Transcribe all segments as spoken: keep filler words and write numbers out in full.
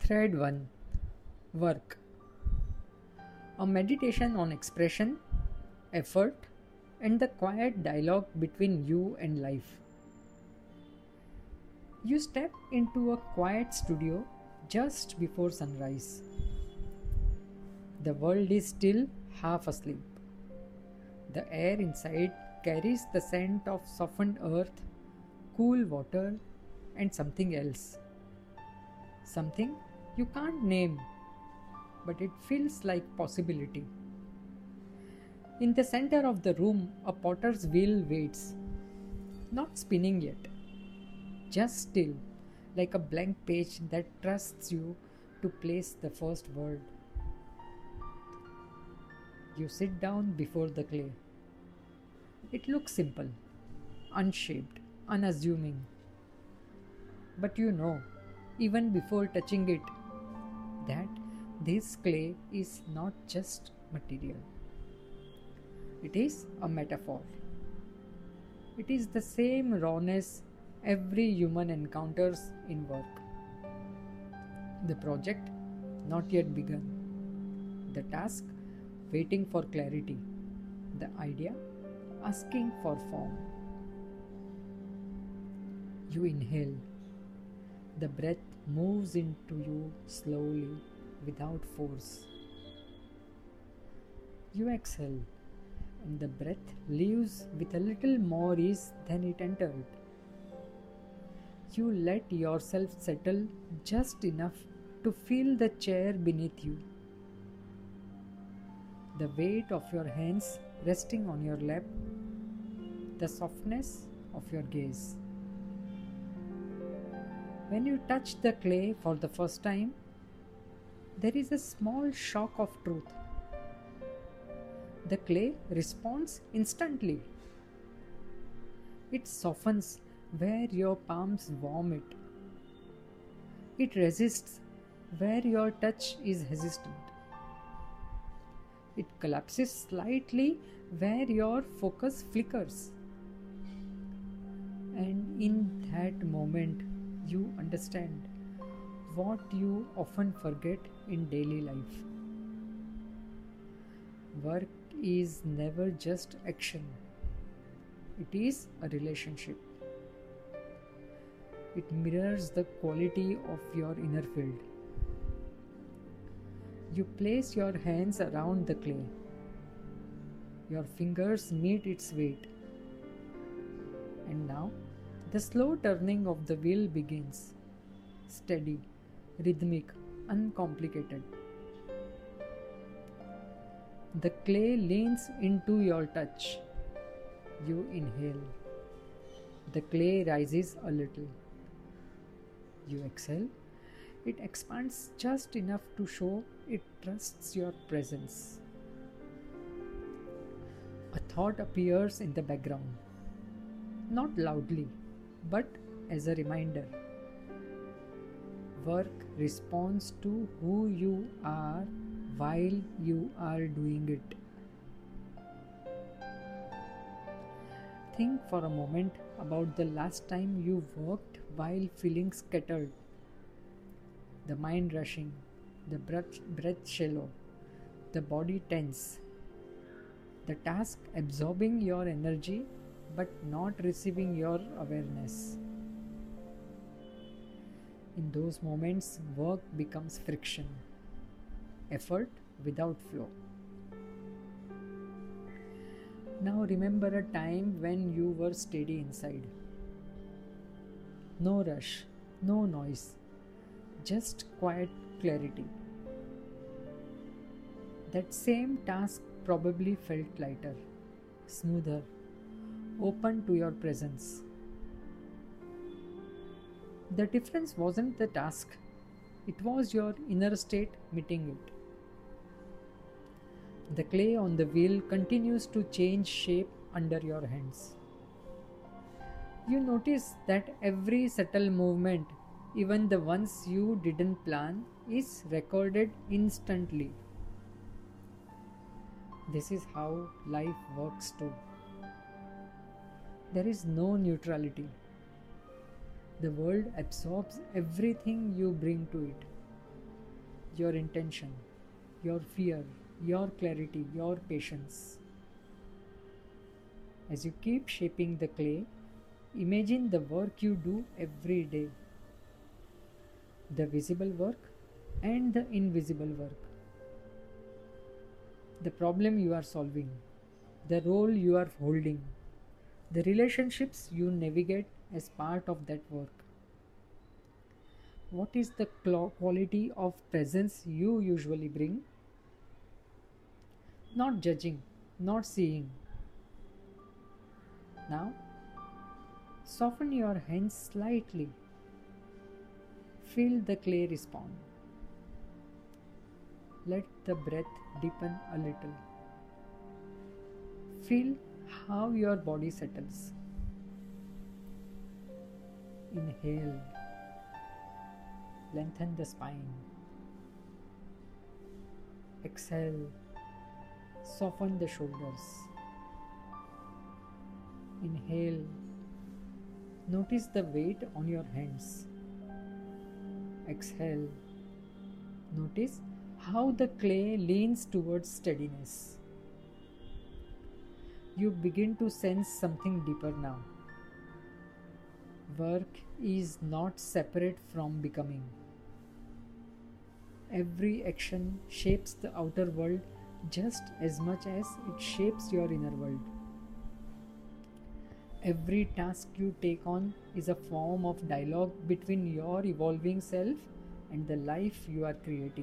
Thread one. Work. A meditation on expression, effort, and the quiet dialogue between you and life. You step into a quiet studio just before sunrise. The world is still half asleep. The air inside carries the scent of softened earth, cool water, and something else. Something you can't name, but it feels like possibility. In the center of the room, a potter's wheel waits, not spinning yet, just still, like a blank page that trusts you to place the first word. You sit down before the clay. It looks simple, unshaped, unassuming. But you know, even before touching it, that this clay is not just material. It is a metaphor. It is the same rawness every human encounters in work. The project not yet begun. The task waiting for clarity. The idea asking for form. You inhale. The breath moves into you slowly, without force. You exhale, and the breath leaves with a little more ease than it entered. You let yourself settle just enough to feel the chair beneath you, the weight of your hands resting on your lap, the softness of your gaze. When you touch the clay for the first time, there is a small shock of truth. The clay responds instantly. It softens where your palms warm it. It resists where your touch is hesitant. It collapses slightly where your focus flickers. And in that moment, you understand what you often forget in daily life. Work is never just action. It is a relationship. It mirrors the quality of your inner field. You place your hands around the clay. Your fingers meet its weight. And now, the slow turning of the wheel begins. Steady, rhythmic, uncomplicated. The clay leans into your touch. You inhale. The clay rises a little. You exhale. It expands just enough to show it trusts your presence. A thought appears in the background. Not loudly, but as a reminder. Work responds to who you are while you are doing it. Think for a moment about the last time you worked while feeling scattered. The mind rushing, the breath, breath shallow, the body tense. The task absorbing your energy but not receiving your awareness. In those moments, work becomes friction, effort without flow. Now remember a time when you were steady inside. No rush, no noise, just quiet clarity. That same task probably felt lighter, smoother, open to your presence. The difference wasn't the task, it was your inner state meeting it. The clay on the wheel continues to change shape under your hands. You notice that every subtle movement, even the ones you didn't plan, is recorded instantly. This is how life works too. There is no neutrality. The world absorbs everything you bring to it. your intention, your fear, your clarity, your patience. As you keep shaping the clay, imagine the work you do every day, the visible work and the invisible work, the problem you are solving, the role you are holding, the relationships you navigate as part of that work. What is the quality of presence you usually bring? Not judging, not seeing. Now, soften your hands slightly. Feel the clay respond. Let the breath deepen a little. Feel how your body settles. Inhale. Lengthen the spine. Exhale. Soften the shoulders. Inhale. Notice the weight on your hands. Exhale. Notice how the clay leans towards steadiness. You begin to sense something deeper now. Work is not separate from becoming. Every action shapes the outer world just as much as it shapes your inner world. Every task you take on is a form of dialogue between your evolving self and the life you are creating.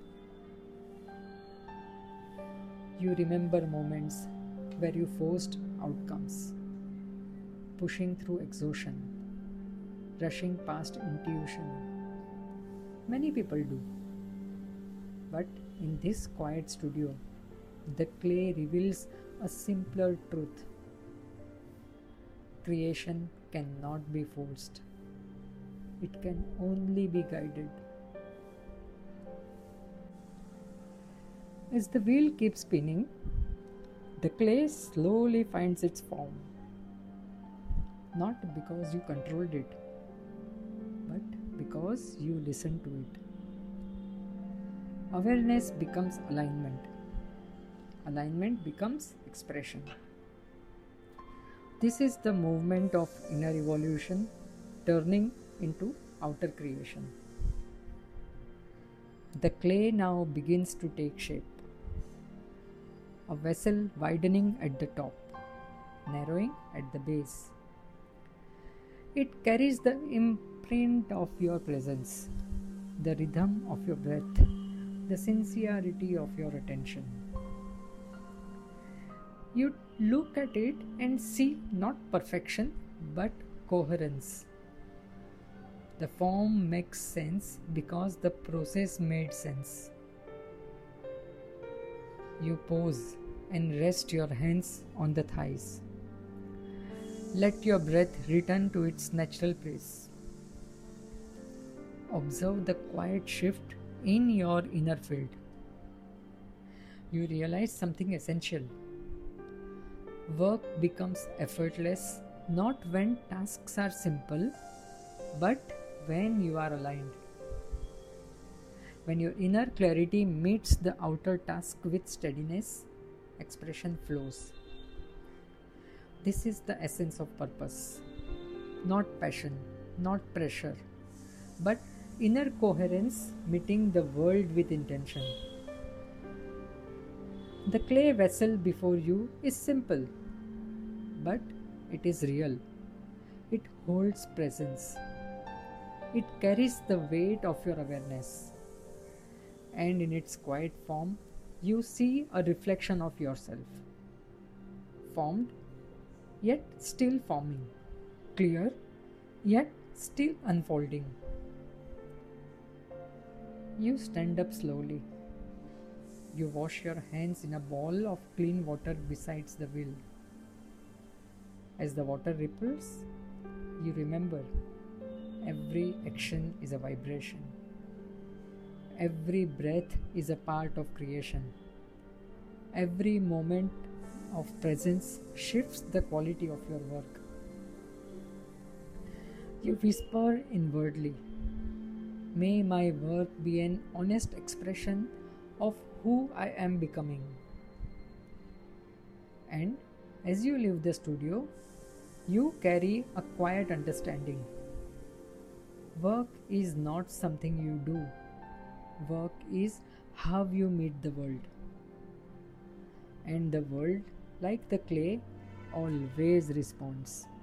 You remember moments where you forced outcomes, pushing through exhaustion, rushing past intuition. Many people do. But in this quiet studio, the clay reveals a simpler truth. Creation cannot be forced. It can only be guided. As the wheel keeps spinning, the clay slowly finds its form. Not because you controlled it, but because you listened to it. Awareness becomes alignment. Alignment becomes expression. This is the movement of inner evolution turning into outer creation. The clay now begins to take shape. A vessel widening at the top, narrowing at the base. It carries the imprint of your presence, the rhythm of your breath, the sincerity of your attention. You look at it and see not perfection but coherence. The form makes sense because the process made sense. You pause and rest your hands on the thighs. Let your breath return to its natural pace. Observe the quiet shift in your inner field. You realize something essential. Work becomes effortless not when tasks are simple, but when you are aligned. When your inner clarity meets the outer task with steadiness, expression flows. This is the essence of purpose. Not passion, not pressure, but inner coherence meeting the world with intention. The clay vessel before you is simple, but it is real. It holds presence. It carries the weight of your awareness. And in its quiet form, you see a reflection of yourself. Formed, yet still forming. Clear, yet still unfolding. You stand up slowly. You wash your hands in a bowl of clean water beside the wheel. As the water ripples, you remember every action is a vibration. Every breath is a part of creation. Every moment of presence shifts the quality of your work. You whisper inwardly, May my work be an honest expression of who I am becoming. And as you leave the studio, you carry a quiet understanding. Work is not something you do, work is how you meet the world. And the world, like the clay, always responds.